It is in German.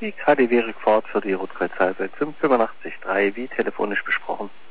Die KDW Rückfahrt für die Rotkreuz Halbwelt 585.3 wie telefonisch besprochen.